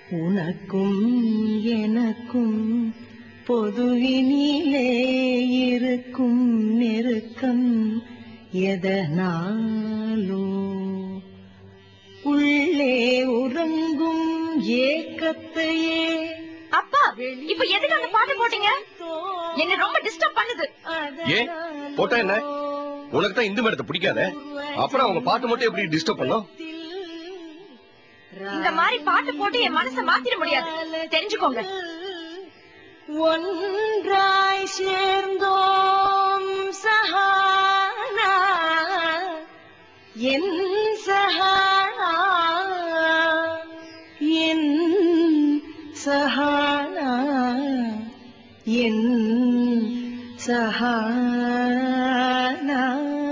உனக்கும் எனக்கும் பொதுவினிலே இருக்கும் நெருக்கம் எதனாலோ உள்ளே உறங்கும் ஏக்கத்தையே. அப்பா, இப்ப எதுக்கு அந்த பாட்டு போட்டீங்க? என்ன ரொம்ப டிஸ்டர்ப் பண்ணுது. ஏன் போட்டா என்ன? உனக்கு தான் இந்து மேடத்தை பிடிக்காத, அப்புறம் அவங்க பாட்டு மட்டும் எப்படி டிஸ்டர்ப் பண்ணும்? இந்த மாதிரி பாட்டு போட்டு என் மனசை மாத்திர முடியாது, தெரிஞ்சுக்கோங்க. ஒன்றாய் சேர்ந்தோம் சஹானா, என் சஹானா, என் சஹானா, என் சஹானா.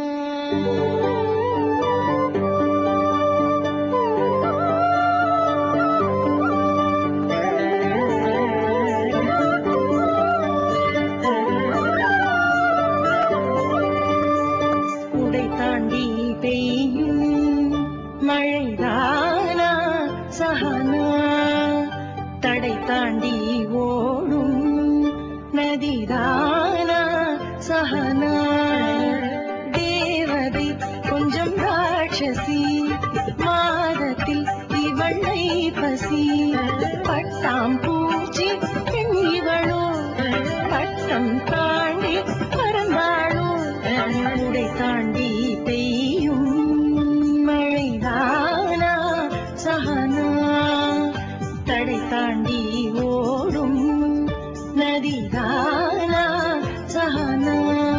மழைதானா சஹனா, தடை தாண்டி ஓடும் நதிதானா சஹனா. தேவதை கொஞ்சம் ராட்சசி, மாதத்தில் இவளை பசி. பட்டாம் பூச்சி இவளோ, பட்டம் தாண்டி பறந்தாளோ. உடை தாண்டி பெய்யும் மழைதானா சஹனா, தடை தாண்டி ஓடும் நதிதானா சஹனா.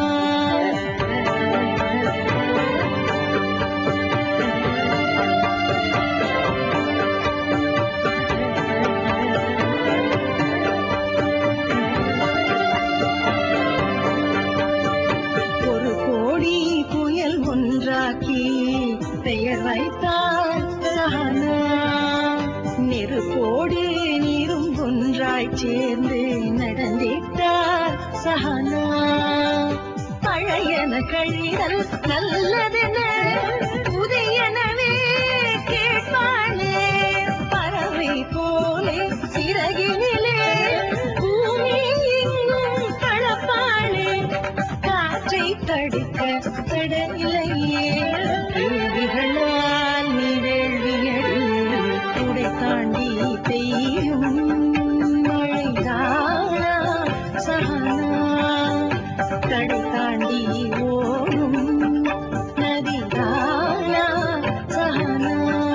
ஒரு கோடி புயல் ஒன்றாக்கி பெயர் வைத்தார் சஹனா. நெருப்போடு நீரும் ஒன்றாய் சேர்ந்து நடந்திட்டார் சஹனா. பழையன கழிதல் நல்லதென புதையனவே கேட்பாளே. பறவை போலே சிறகினிலே பூமி எங்கும் பழப்பாளே. காற்றை தடுக்க தடையில்லையே, கேள்விகளால் நீ வேள்வியடு. உடை தாண்டி பெய்யும் மழைதானா சஹனா, தடை தாண்டி ஓடும் நதிதானா சஹனா.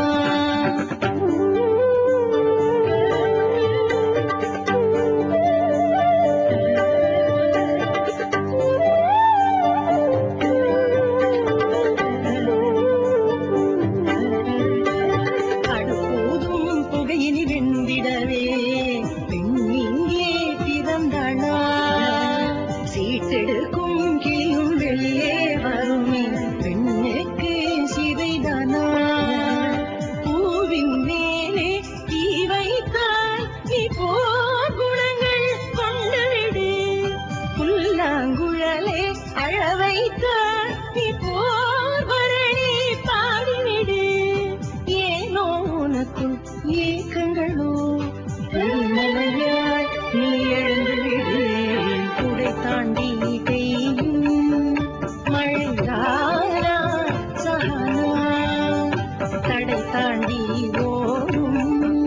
சீட்டெடுக்கும் கிளியும் வெளியே வருமே, பெண்ணுக்கு சிறைதானா. பூவின் மேலே தீ வைத்தால் நீ போர் குணங்கள் கொண்டுவிடு. புல்லாங்குழலே அழ வைத்தால் நீ போர் பரணி பாடிவிடு. ஏனோ உனக்குள் ஏக்கங்களோ, மலையாய் நீ எழுந்துவிடு. உடை தாண்டி பெய்யும் மழைதானா சஹனா, தடை தாண்டி ஓடும்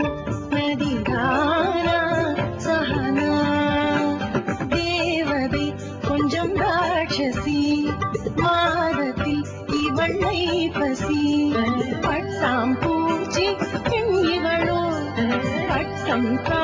நதிதானா சஹனா. தேவதை கொஞ்சம் ராட்சசி, மாதத்தில் இவளை பசி. பட்டாம் பூச்சி இவளோ, பட்டம்